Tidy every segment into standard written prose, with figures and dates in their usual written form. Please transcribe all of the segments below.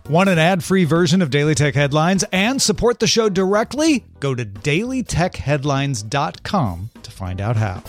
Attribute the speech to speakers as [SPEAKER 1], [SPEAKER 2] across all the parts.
[SPEAKER 1] Want an ad-free version of Daily Tech Headlines and support the show directly? Go to dailytechheadlines.com to find out how.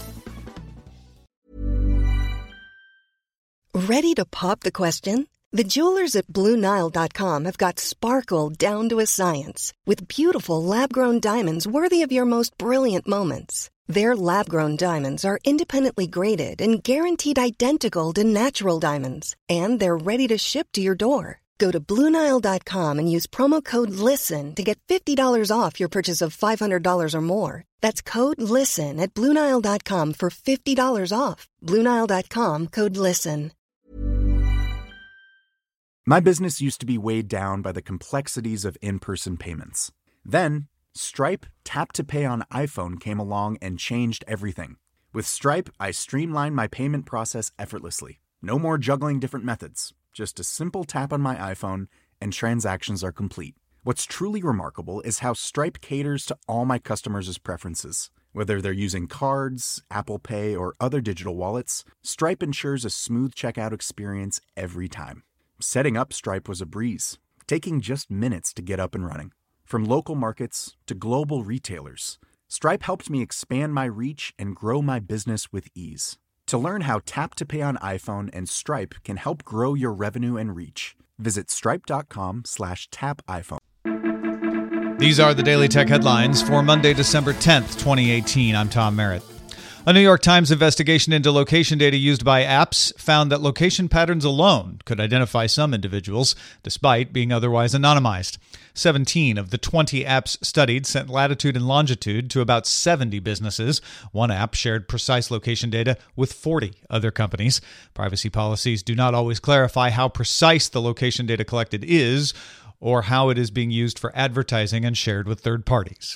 [SPEAKER 2] Ready to pop the question? The jewelers at BlueNile.com have got sparkle down to a science with beautiful lab-grown diamonds worthy of your most brilliant moments. Their lab-grown diamonds are independently graded and guaranteed identical to natural diamonds, and they're ready to ship to your door. Go to BlueNile.com and use promo code LISTEN to get $50 off your purchase of $500 or more. That's code LISTEN at BlueNile.com for $50 off. BlueNile.com, code LISTEN.
[SPEAKER 3] My business used to be weighed down by the complexities of in-person payments. Then, Stripe Tap to Pay on iPhone came along and changed everything. With Stripe, I streamlined my payment process effortlessly. No more juggling different methods. Just a simple tap on my iPhone and transactions are complete. What's truly remarkable is how Stripe caters to all my customers' preferences. Whether they're using cards, Apple Pay, or other digital wallets, Stripe ensures a smooth checkout experience every time. Setting up Stripe was a breeze, taking just minutes to get up and running. From local markets to global retailers, Stripe helped me expand my reach and grow my business with ease. To learn how Tap to Pay on iPhone and Stripe can help grow your revenue and reach, visit stripe.com/tapiphone.
[SPEAKER 1] These are the Daily Tech Headlines for Monday, December 10th, 2018. I'm Tom Merritt. A New York Times investigation into location data used by apps found that location patterns alone could identify some individuals, despite being otherwise anonymized. 17 of the 20 apps studied sent latitude and longitude to about 70 businesses. One app shared precise location data with 40 other companies. Privacy policies do not always clarify how precise the location data collected is, or how it is being used for advertising and shared with third parties.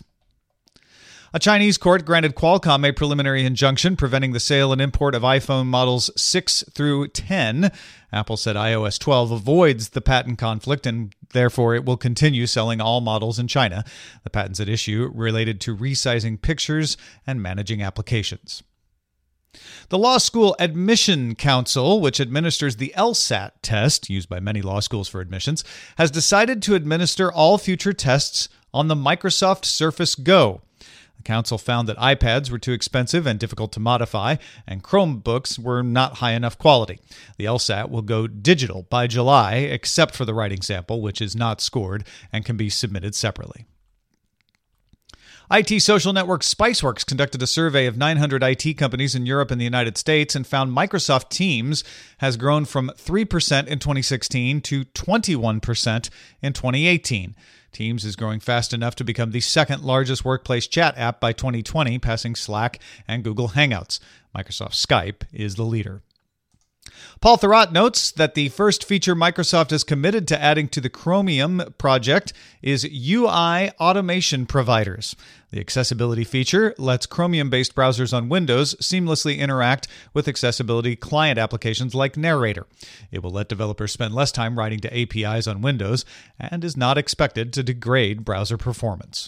[SPEAKER 1] A Chinese court granted Qualcomm a preliminary injunction preventing the sale and import of iPhone models 6 through 10. Apple said iOS 12 avoids the patent conflict and therefore it will continue selling all models in China. The patents at issue related to resizing pictures and managing applications. The Law School Admission Council, which administers the LSAT test, used by many law schools for admissions, has decided to administer all future tests on the Microsoft Surface Go. The council found that iPads were too expensive and difficult to modify, and Chromebooks were not high enough quality. The LSAT will go digital by July, except for the writing sample, which is not scored and can be submitted separately. IT social network Spiceworks conducted a survey of 900 IT companies in Europe and the United States and found Microsoft Teams has grown from 3% in 2016 to 21% in 2018. Teams is growing fast enough to become the second largest workplace chat app by 2020, passing Slack and Google Hangouts. Microsoft Skype is the leader. Paul Thurrott notes that the first feature Microsoft is committed to adding to the Chromium project is UI automation providers. The accessibility feature lets Chromium-based browsers on Windows seamlessly interact with accessibility client applications like Narrator. It will let developers spend less time writing to APIs on Windows and is not expected to degrade browser performance.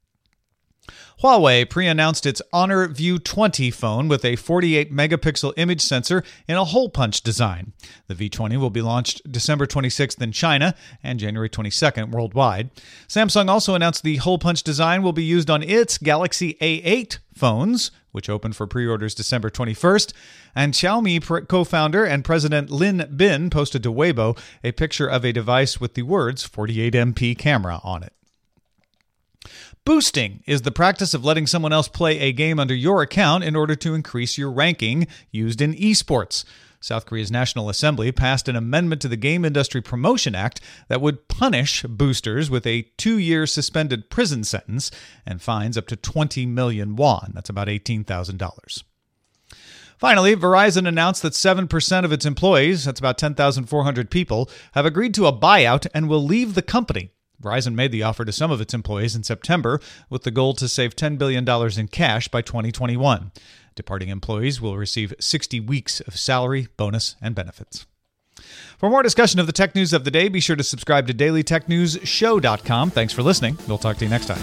[SPEAKER 1] Huawei pre-announced its Honor View 20 phone with a 48-megapixel image sensor in a hole-punch design. The V20 will be launched December 26th in China and January 22nd worldwide. Samsung also announced the hole-punch design will be used on its Galaxy A8 phones, which opened for pre-orders December 21st. And Xiaomi co-founder and president Lin Bin posted to Weibo a picture of a device with the words 48MP camera on it. Boosting is the practice of letting someone else play a game under your account in order to increase your ranking, used in esports. South Korea's National Assembly passed an amendment to the Game Industry Promotion Act that would punish boosters with a 2-year suspended prison sentence and fines up to 20 million won. That's about $18,000. Finally, Verizon announced that 7% of its employees, that's about 10,400 people, have agreed to a buyout and will leave the company. Verizon made the offer to some of its employees in September with the goal to save $10 billion in cash by 2021. Departing employees will receive 60 weeks of salary, bonus, and benefits. For more discussion of the tech news of the day, be sure to subscribe to dailytechnewsshow.com. Thanks for listening. We'll talk to you next time.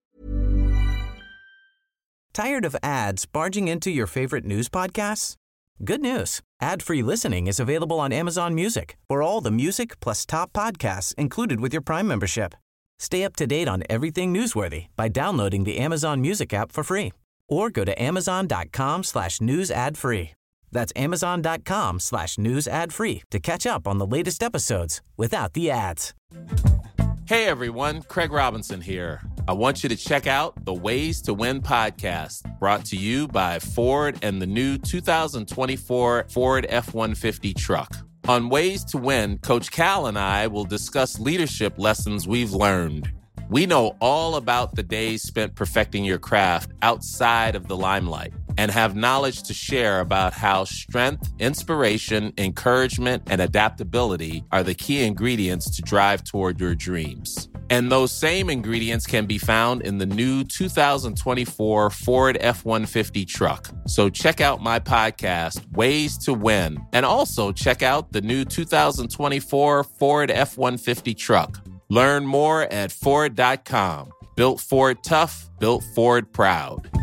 [SPEAKER 4] Tired of ads barging into your favorite news podcasts? Good news. Ad-free listening is available on Amazon Music for all the music plus top podcasts included with your Prime membership. Stay up to date on everything newsworthy by downloading the Amazon Music app for free or go to amazon.com/news ad free. That's amazon.com/news ad free to catch up on the latest episodes without the ads.
[SPEAKER 5] Hey everyone, Craig Robinson here. I want you to check out the Ways to Win podcast, brought to you by Ford and the new 2024 Ford F-150 truck. On Ways to Win, Coach Cal and I will discuss leadership lessons we've learned. We know all about the days spent perfecting your craft outside of the limelight and have knowledge to share about how strength, inspiration, encouragement, and adaptability are the key ingredients to drive toward your dreams. And those same ingredients can be found in the new 2024 Ford F-150 truck. So check out my podcast, Ways to Win, and also check out the new 2024 Ford F-150 truck. Learn more at Ford.com. Built Ford tough, built Ford proud.